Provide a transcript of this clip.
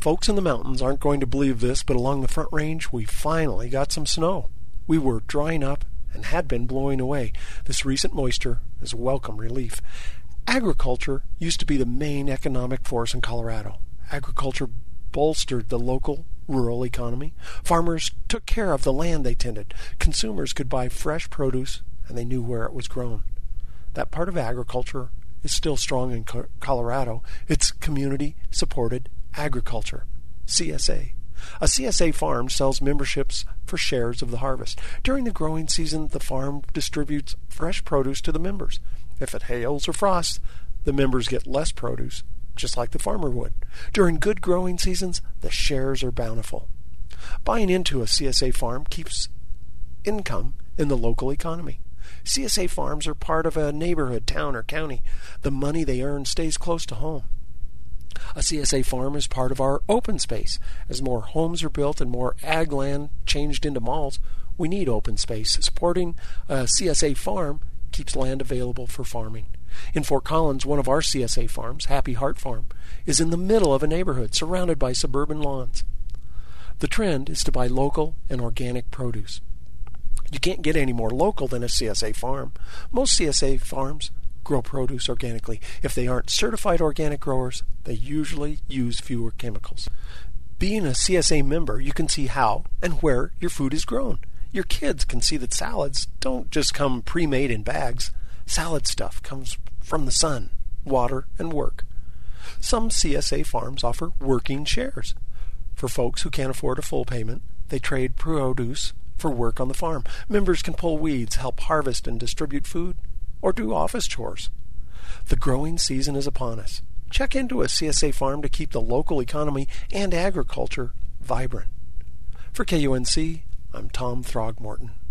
Folks in the mountains aren't going to believe this, but along the Front Range, we finally got some snow. We were drying up and had been blowing away. This recent moisture is a welcome relief. Agriculture used to be the main economic force in Colorado. Agriculture bolstered the local rural economy. Farmers took care of the land they tended. Consumers could buy fresh produce, and they knew where it was grown. That part of agriculture is still strong in Colorado. It's community-supported agriculture, CSA. A CSA farm sells memberships for shares of the harvest. During the growing season, the farm distributes fresh produce to the members. If it hails or frosts, the members get less produce, just like the farmer would. During good growing seasons, the shares are bountiful. Buying into a CSA farm keeps income in the local economy. CSA farms are part of a neighborhood, town, or county. The money they earn stays close to home. A CSA farm is part of our open space. As more homes are built and more ag land changed into malls, we need open space. Supporting a CSA farm keeps land available for farming. In Fort Collins, one of our CSA farms, Happy Heart Farm, is in the middle of a neighborhood surrounded by suburban lawns. The trend is to buy local and organic produce. You can't get any more local than a CSA farm. Most CSA farms grow produce organically. If they aren't certified organic growers, they usually use fewer chemicals. Being a CSA member, you can see how and where your food is grown. Your kids can see that salads don't just come pre-made in bags. Salad stuff comes from the sun, water, and work. Some CSA farms offer working shares. For folks who can't afford a full payment, they trade produce for work on the farm. Members can pull weeds, help harvest and distribute food, or do office chores. The growing season is upon us. Check into a CSA farm to keep the local economy and agriculture vibrant. For KUNC, I'm Tom Throgmorton.